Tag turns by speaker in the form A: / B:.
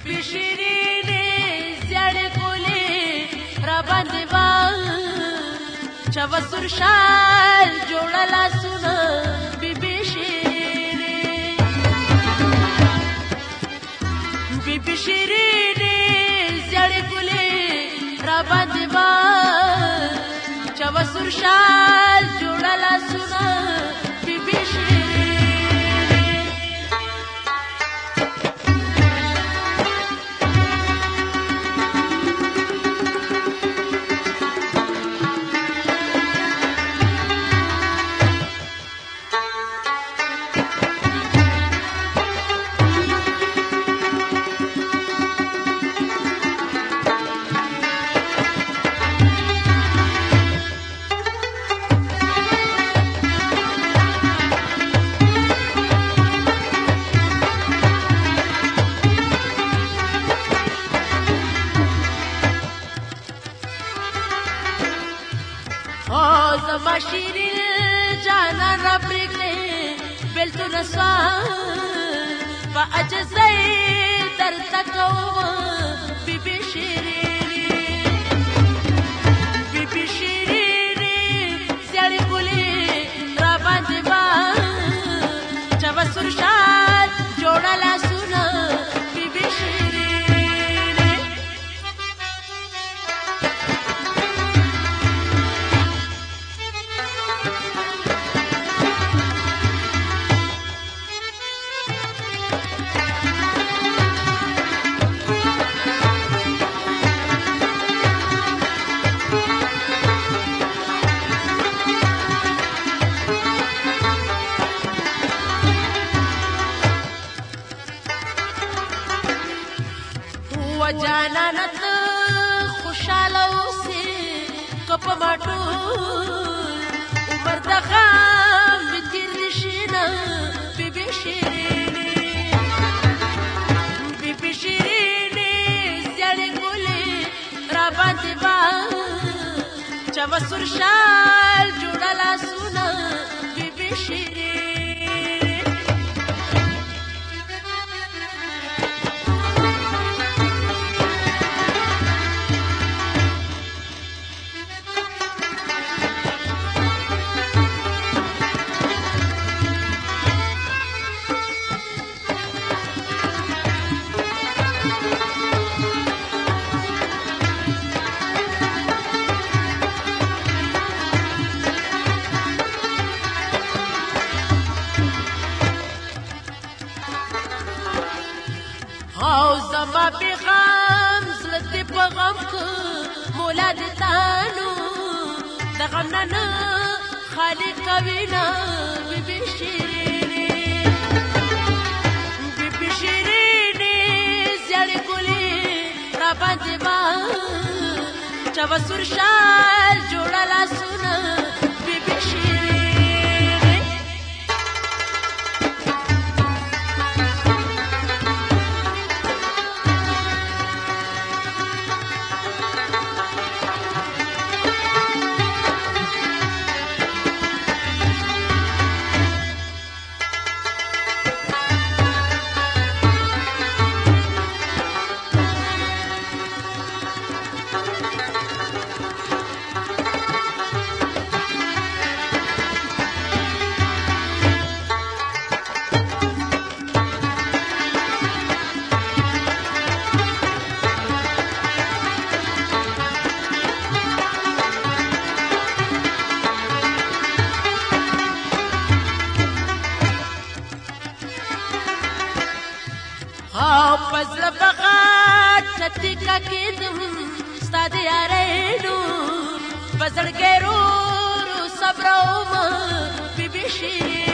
A: بیبي شیرینې زیړې ګلې راباندې با چا سور شال جوړه لاسونه بیبي شیرینې بیبي شیرینې زیړې ګلې راباندې با چا سور شال جوړه لاسونه بیبي شیرینې زما شیرین جانان را پرېږدې بېلتون سوال په عجزۍ درته کوم بیبي شیرینې بیبي شیرینې زیړې ګلې راباندې با چا سور شال جوړه لاسونه بیبي شیرینې جانانه ته خوشحاله اوسې که په ما ټول عمر د غم مې تېر دې شي نه بیبي شیرینې بیبي شیرینې زیړې ګلې راباندې با چا سور شال جوړه لاسونه بیبي شیرینې او زما پیغام زړه دې په غم که مولا دې تانو د غم نه نه خالي کوي نه بیبي شیرینې بیبي شیرینې زیړې ګلې راباندې با چا سور شال جوړه لاسونه بیبي شیرینې او پزړه بغات چتیکا کېدم ستا د یارینو په زړګي رو صبر وم بیبي شیرینې